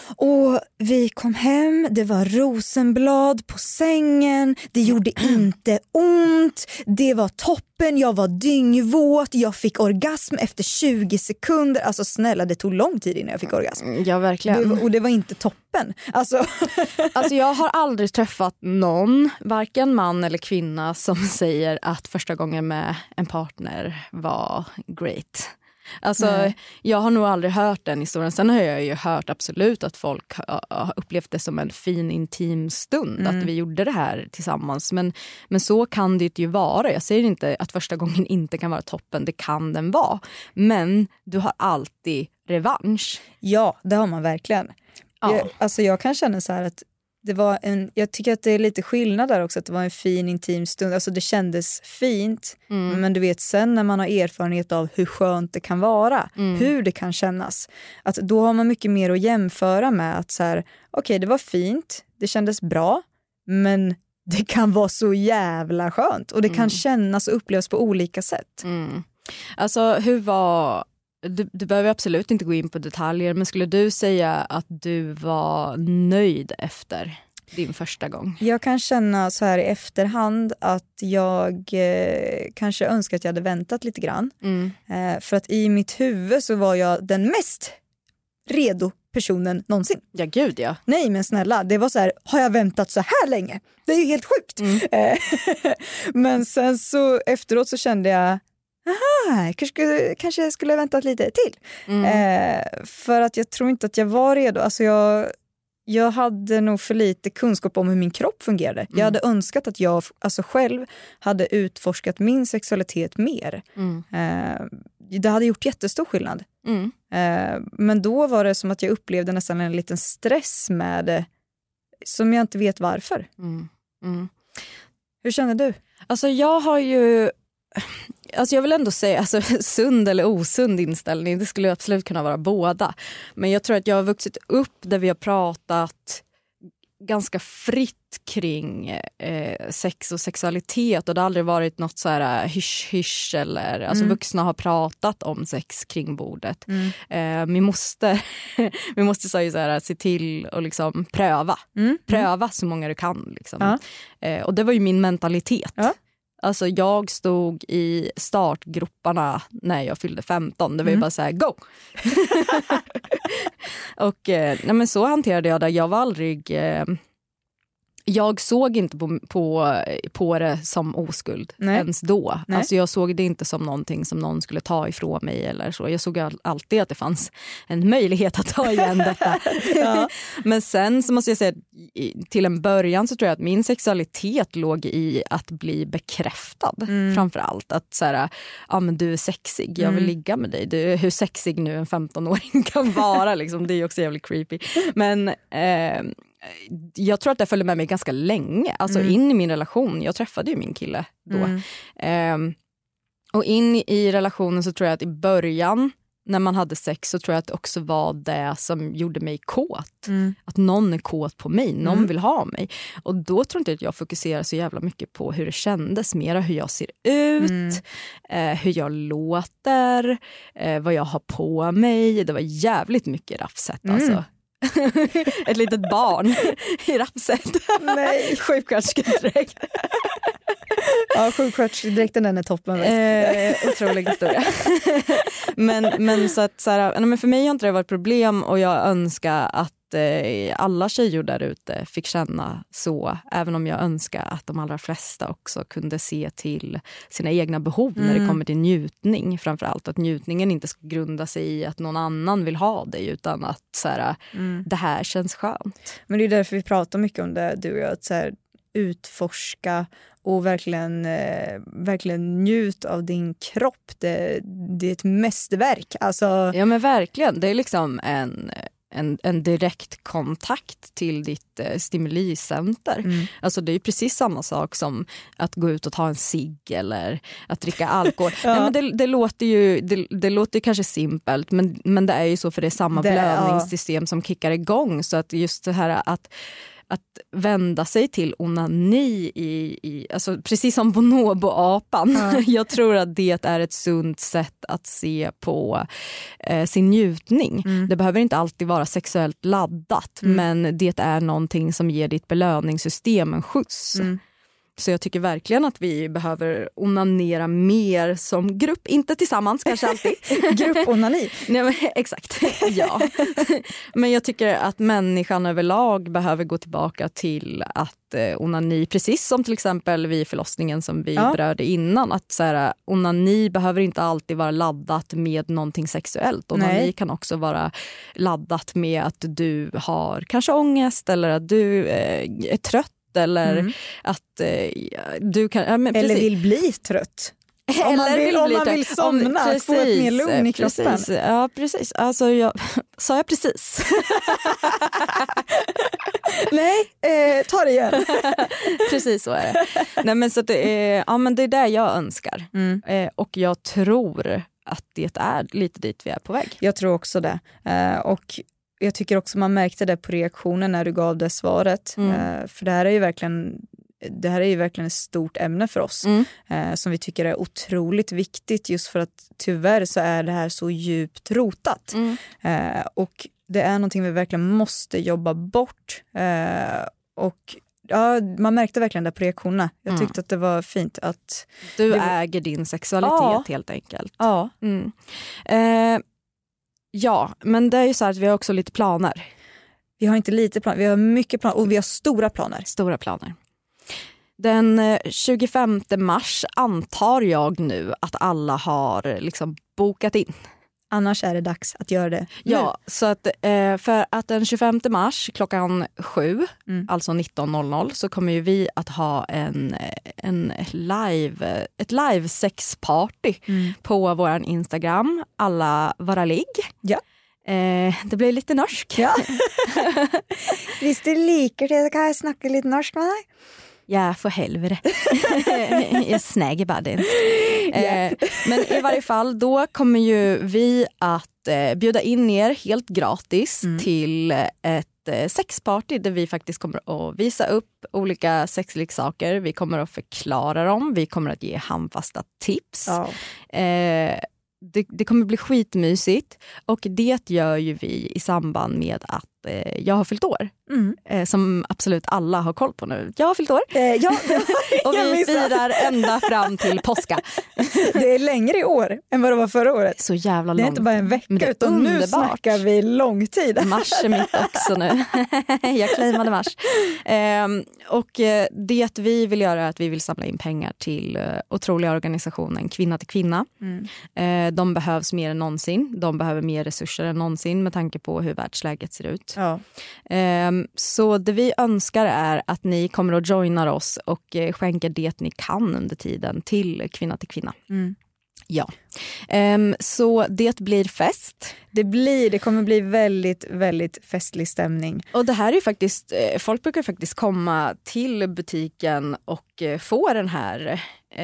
vi kom hem, det var rosenblad på sängen, det gjorde inte ont, det var toppen, jag var dyngvåt, jag fick orgasm efter 20 sekunder. Alltså snälla, det tog lång tid innan jag fick orgasm. Ja, verkligen. Och det var inte toppen. Alltså jag har aldrig träffat någon, varken man eller kvinna, som säger att första gången med en partner var great. Alltså, jag har nog aldrig hört den historien. Sen har jag ju hört absolut att folk har upplevt det som en fin intim stund, att vi gjorde det här tillsammans. Men så kan det ju vara. Jag säger inte att första gången inte kan vara toppen, det kan den vara. Men du har alltid revansch. Ja, det har man verkligen. Ja. Jag kan känna så här att det var jag tycker att det är lite skillnad där också, att det var en fin intim stund. Alltså det kändes fint, men du vet sen när man har erfarenhet av hur skönt det kan vara, hur det kan kännas, att då har man mycket mer att jämföra med, att så här, okej, det var fint, det kändes bra, men det kan vara så jävla skönt och det kan kännas och upplevas på olika sätt. Alltså hur var... Du behöver absolut inte gå in på detaljer, men skulle du säga att du var nöjd efter din första gång? Jag kan känna så här i efterhand att jag kanske önskar att jag hade väntat lite grann. För att i mitt huvud så var jag den mest redo personen någonsin. Ja, gud ja. Nej, men snälla, det var så här, har jag väntat så här länge? Det är ju helt sjukt. Men sen så efteråt så kände jag, kanske jag skulle ha väntat lite till. För att jag tror inte att jag var redo. Alltså jag hade nog för lite kunskap om hur min kropp fungerade. Jag hade önskat att jag själv hade utforskat min sexualitet mer. Det hade gjort jättestor skillnad. Men då var det som att jag upplevde nästan en liten stress med det, som jag inte vet varför. Hur känner du? Alltså jag har ju... Alltså jag vill ändå säga, alltså, sund eller osund inställning, det skulle absolut kunna vara båda. Men jag tror att jag har vuxit upp där vi har pratat ganska fritt kring sex och sexualitet, och det har aldrig varit något så här hysch eller alltså vuxna har pratat om sex kring bordet. Min moster sa ju så här, se till och liksom pröva så många du kan liksom. Och det var ju min mentalitet. Alltså jag stod i startgroparna när jag fyllde 15. Det var ju bara så här, go! Och nej, men så hanterade jag det. Jag var aldrig... jag såg inte på det som oskuld ens då. Alltså jag såg det inte som någonting som någon skulle ta ifrån mig eller så. Jag såg alltid att det fanns en möjlighet att ta igen detta. Men sen så måste jag säga, till en början så tror jag att min sexualitet låg i att bli bekräftad. Framförallt att så här, men du är sexig, jag vill ligga med dig. Hur sexig nu en 15-åring kan vara liksom. Det är ju också jävligt creepy. Men jag tror att det följde med mig ganska länge. Alltså in i min relation. Jag träffade ju min kille då. Och in i relationen så tror jag att i början när man hade sex så tror jag att det också var det som gjorde mig kåt. Att någon är kåt på mig, någon vill ha mig. Och då tror inte att jag fokuserar så jävla mycket på hur det kändes, mera hur jag ser ut, hur jag låter, vad jag har på mig. Det var jävligt mycket raffset alltså. Ett litet barn i rapset. Nej. Sjuksköterskedräkt. Ja, sjuksköterskedräkten, den är toppen. Otrolig historia. men så att så här, men för mig har inte det varit problem, och jag önskar att alla tjejer där ute fick känna så, även om jag önskar att de allra flesta också kunde se till sina egna behov när det kommer till njutning, framförallt att njutningen inte ska grunda sig i att någon annan vill ha det, utan att så här, det här känns skönt. Men det är därför vi pratar mycket om det, du och jag, att så här, utforska och verkligen njut av din kropp. Det är ett mästerverk. Alltså... Ja, men verkligen. Det är liksom en direkt kontakt till ditt stimulicenter. Alltså det är precis samma sak som att gå ut och ta en cigg eller att dricka alkohol. Nej, men det låter kanske simpelt, men det är ju så, för det är samma blödningssystem som kickar igång. Så att just det här att vända sig till onani alltså precis som bonobo-apan. Jag tror att det är ett sunt sätt att se på sin njutning. Det behöver inte alltid vara sexuellt laddat, men det är någonting som ger ditt belöningssystem en skjuts. Så jag tycker verkligen att vi behöver onanera mer som grupp. Inte tillsammans kanske alltid. Grupponani. Nej, men, exakt, ja. Men jag tycker att människan överlag behöver gå tillbaka till att onani, precis som till exempel vid förlossningen som vi berörde innan. Att så här, onani behöver inte alltid vara laddat med någonting sexuellt. Onani kan också vara laddat med att du har kanske ångest eller att du är trött. Eller att du kan... eller vill bli trött. Om man vill somna, få ett mer lugn i kroppen. Precis. Ja, precis. Alltså, sa jag precis? Nej, ta det igen. Precis så är det. Nej, men så det är det jag önskar. Och jag tror att det är lite dit vi är på väg. Jag tror också det. Och jag tycker också man märkte det på reaktionen när du gav det svaret. För det här är ju verkligen ett stort ämne för oss. Som vi tycker är otroligt viktigt, just för att tyvärr så är det här så djupt rotat. Och det är någonting vi verkligen måste jobba bort. Och ja, man märkte verkligen det på reaktionerna. Jag tyckte att det var fint att... Du äger din sexualitet helt enkelt. Ja. Ja, men det är ju så här att vi har också lite planer. Vi har inte lite planer, vi har mycket planer, och vi har stora planer. Stora planer. Den 25 mars antar jag nu att alla har liksom bokat in. Annars är det dags att göra det nu. Ja, så att, för att den 25 mars klockan 7, alltså 19.00, så kommer ju vi att ha ett live sexparty på våran Instagram, alla vara ligg. Ja. Det blir lite norsk. Ja. Hvis du liker det, så kan jag snacka lite norsk med dig. Ja, för helvete. Jag snäger bara det. Men i varje fall, då kommer ju vi att bjuda in er helt gratis till ett sexparty där vi faktiskt kommer att visa upp olika sexleksaker. Vi kommer att förklara dem. Vi kommer att ge handfasta tips. Det kommer bli skitmysigt, och det gör ju vi i samband med att jag har fyllt år. Som absolut alla har koll på nu. Jag har fyllt år. Och vi firar ända fram till påska. Det är längre i år än vad det var förra året. Så jävla långt. Det är inte bara en vecka, utan underbart. Nu snackar vi lång tid. Mars är mitt också nu. Jag claimade mars. Och det vi vill göra är att vi vill samla in pengar till otroliga organisationen Kvinna till kvinna. De behövs mer än någonsin. De behöver mer resurser än någonsin med tanke på hur världsläget ser ut. Ja. Så det vi önskar är att ni kommer att joina oss och skänka det ni kan under tiden till Kvinna till kvinna. Ja. Så det blir fest. Det kommer bli väldigt, väldigt festlig stämning. Och det här är faktiskt, folk brukar faktiskt komma till butiken och få den här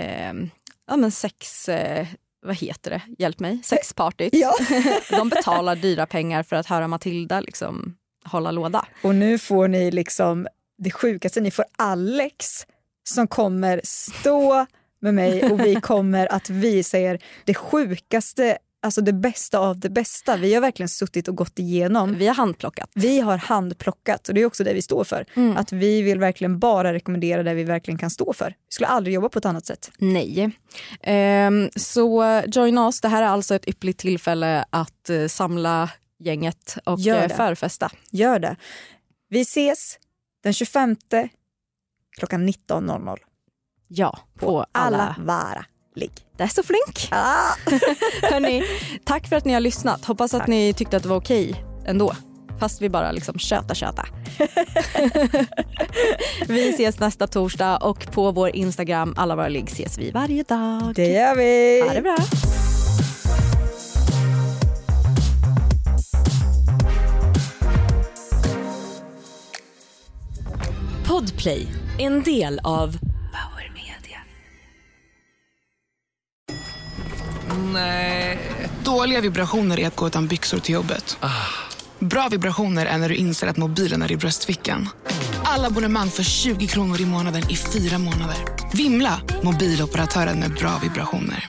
vad heter det? Hjälp mig. Sexpartyt. Ja. De betalar dyra pengar för att höra Matilda liksom hålla låda. Och nu får ni liksom det sjukaste. Ni får Alex som kommer stå med mig, och vi kommer att visa er det sjukaste alltså det bästa av det bästa. Vi har verkligen suttit och gått igenom. Vi har handplockat. Vi har handplockat och det är också det vi står för. Att vi vill verkligen bara rekommendera det vi verkligen kan stå för. Vi skulle aldrig jobba på ett annat sätt. Nej. Så join us. Det här är alltså ett ypperligt tillfälle att samla gänget och förfesta. Gör det. Vi ses den 25 klockan 19.00. Ja, på alla vara ligg. Det är så flink. Hörrni, tack för att ni har lyssnat. Hoppas att ni tyckte att det var okej ändå. Fast vi bara liksom köta. Vi ses nästa torsdag och på vår Instagram alla våra ligg ses vi varje dag. Det gör vi. Ha det bra. Podplay, en del av Power Media. Nej. Dåliga vibrationer är att gå utan byxor till jobbet. Bra vibrationer är när du inser att mobilen är i bröstfickan. Alla abonnemang för 20 kronor i månaden i 4 månader. Vimla, mobiloperatören med bra vibrationer.